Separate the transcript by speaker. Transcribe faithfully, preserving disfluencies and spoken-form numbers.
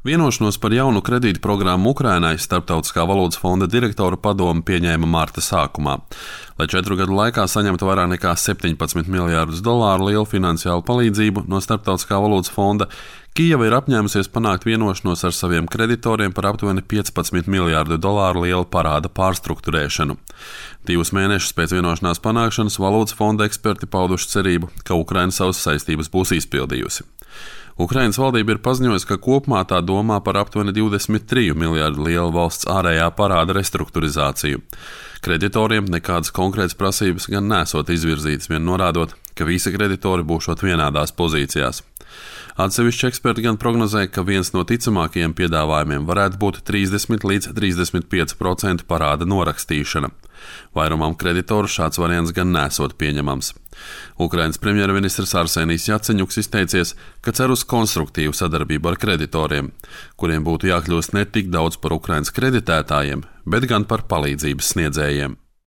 Speaker 1: Vienošanos par jaunu kredītu programmu Ukrainai Starptautiskā valūtas fonda direktora padome pieņēma marta sākumā. Lai četru gadu laikā saņemtu vairāk nekā septiņpadsmit miljārdus dolāru lielu finansiālu palīdzību no Starptautiskā valūtas fonda, Kijeva ir apņēmusies panākt vienošanos ar saviem kreditoriem par aptuveni piecpadsmit miljārdu dolāru lielu parāda pārstrukturēšanu. Divus mēnešus pēc vienošanās panākšanas valūtas fonda eksperti pauduši cerību, ka Ukraina savas saistības būs izpildījusi. Ukrainas valdība ir paziņojusi, ka kopumā tā domā par aptuveni divdesmit trīs miljārdu lielu valsts ārējā parāda restruktūrizāciju. Kreditoriem nekādas konkrētas prasības gan nesot izvirzītas, vien norādot, ka visi kreditori būšot vienādās pozīcijās. Atsevišķi eksperti gan prognozē, ka viens no ticamākajiem piedāvājumiem varētu būt trīsdesmit līdz trīsdesmit pieci procenti parāda norakstīšana. Vairumam kreditoru šāds variants gan nesot pieņemams. Ukrainas premjerministrs Arsenijs Jaceņuks izteicies, ka cer uz konstruktīvu sadarbību ar kreditoriem, kuriem būtu jākļūst ne tik daudz par Ukrainas kreditētājiem, bet gan par palīdzības sniedzējiem.